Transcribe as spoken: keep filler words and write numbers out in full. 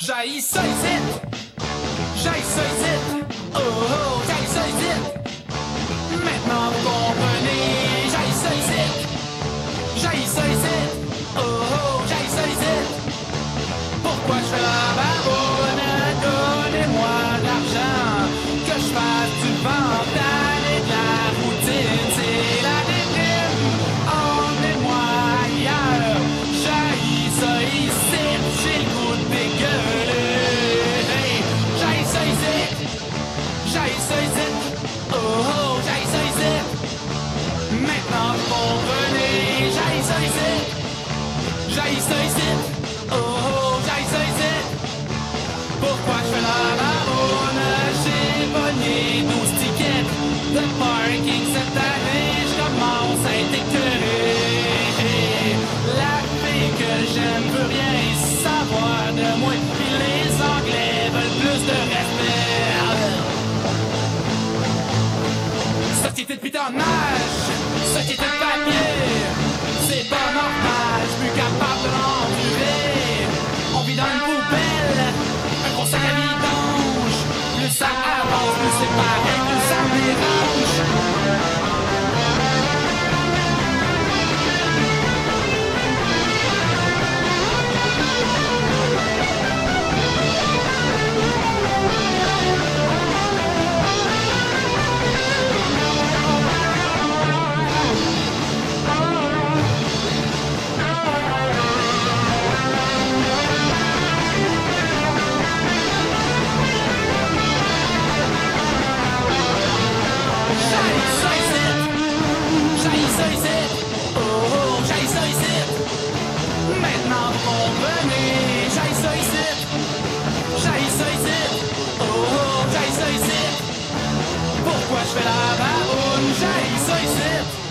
J'haïs ça ici. J'haïs ça ici. Oh oh, j'haïs ça ici. Maintenant vous comprenez. J'haïs ça ici. J'haïs ça ici. Oh oh, j'haïs ça ici. Pourquoi je fais la baronne? Donnez-moi de l'argent. Que je fasse du vental et de la routine. C'est la déprime. Emmenez-moi ailleurs. J'haïs ça ici. J'ai le goût de dégueuler. Hey, j'haïs ça ici. J'haïs ça ici. Oh oh, j'haïs ça ici. Maintenant vous comprenez. J'haïs ça ici. J'haïs ça ici. Oh oh, j'haïs ça ici. Pourquoi je fais la baronne? J'ai pogné douze tickets de parking cette année. Je commence à être écœuré. La fille que j'aime veut rien savoir de moi. Puis les Anglais veulent plus de respect. Société de pitonnage, société de papier. C'est pas normal, je suis plus capable de l'endurer. On vit dans une poubelle, un gros sac à vidange. Plus ça avance, plus c'est pareil, plus ça me dérange. J'haïs ça ici. Oh oh, j'haïs ça ici. Maintenant vous comprenez. J'haïs ça ici. J'haïs ça ici. Oh oh, j'haïs ça ici. Pourquoi je fais la baronne? J'haïs ça ici.